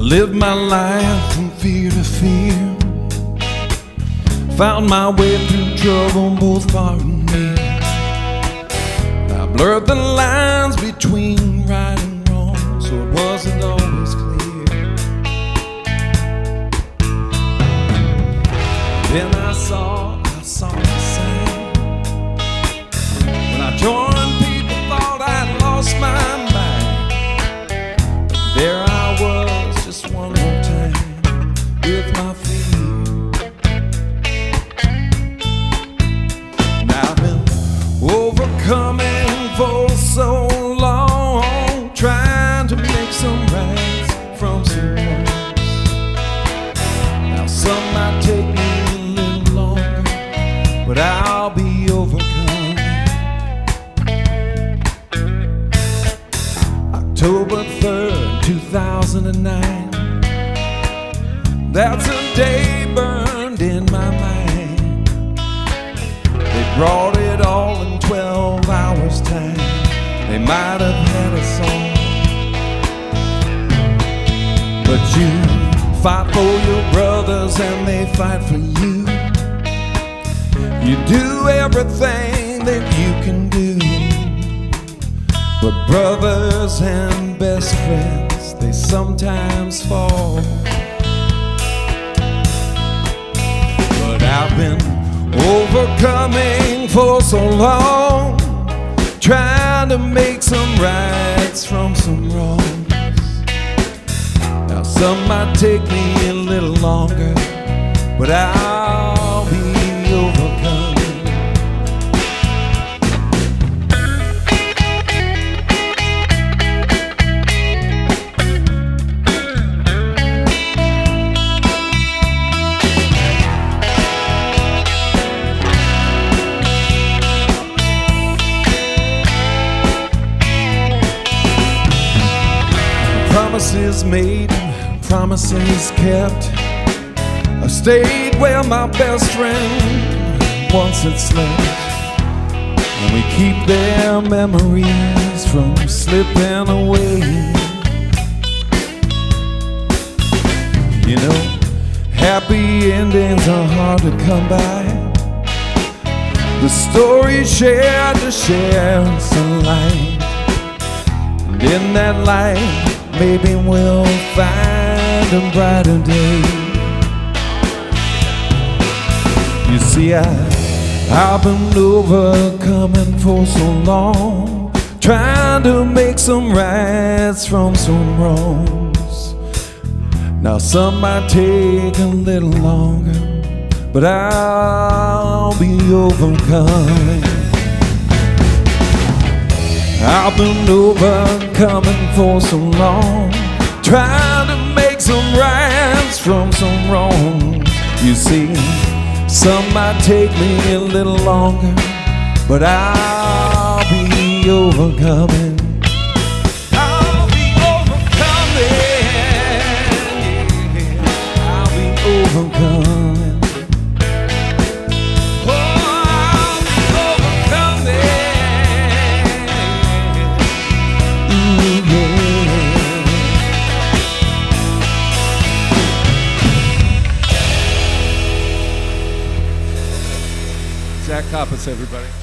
lived my life from fear to fear, found my way through trouble both far and near. I blurred the lines between right and wrong, so it wasn't always clear. Then I saw the sign. When I joined, people thought I'd lost my mind, but there I was, just one more time with my fear. And I've been overcoming for so long, trying to make some rights from some wrongs. Now some might take me a little longer, but I'll be overcome. October 3rd, 2009. That's a day burned in my mind. They brought it all in 12 hours time. They might have had us all, but you fight for your brothers and they fight for you. You do everything that you can do, but brothers and best friends, they sometimes fall. But I've been overcoming for so long, trying to make some rights from some wrongs. Now some might take me a little longer, but I'll be overcome. Promises made, promises kept. I stayed where my best friend once had slept, and we keep their memories from slipping away. You know, happy endings are hard to come by. The story shared to share some light, and in that light maybe we'll find a brighter day. You see, I've been overcoming for so long, trying to make some rights from some wrongs. Now some might take a little longer, but I'll be overcoming. I've been overcoming for so long, trying to make some rights from some wrongs. You see, some might take me a little longer, but I'll be overcoming. I'll be overcoming, yeah, I'll be overcoming. Zach Coppas, everybody.